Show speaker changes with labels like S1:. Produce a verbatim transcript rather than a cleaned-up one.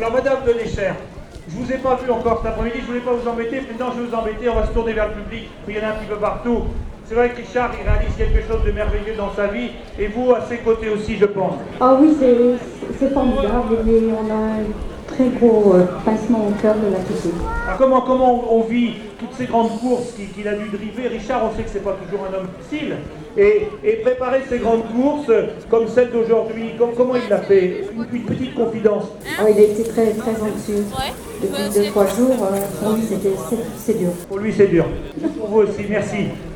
S1: Alors, Madame de Léchère, je ne vous ai pas vu encore cet après-midi, je ne voulais pas vous embêter, maintenant je vais vous embêter, on va se tourner vers le public, il y en a un petit peu partout. C'est vrai que Richard, il réalise quelque chose de merveilleux dans sa vie, et vous, à ses côtés aussi, je pense.
S2: Ah oui, c'est formidable, et on a un très gros euh, pincement au cœur de la petite.
S1: Alors comment, comment on vit toutes ces grandes courses qu'il qu'il a dû driver? Richard, on sait que c'est pas toujours un homme facile, et, et préparer ces grandes courses, comme celle d'aujourd'hui, com comment il l'a fait? Une, une petite confidence.
S2: Ah, il a été très, très anxieux. Depuis deux, trois jours, euh, pour lui, c'était c'est dur.
S1: Pour lui, c'est dur. Pour vous aussi, merci.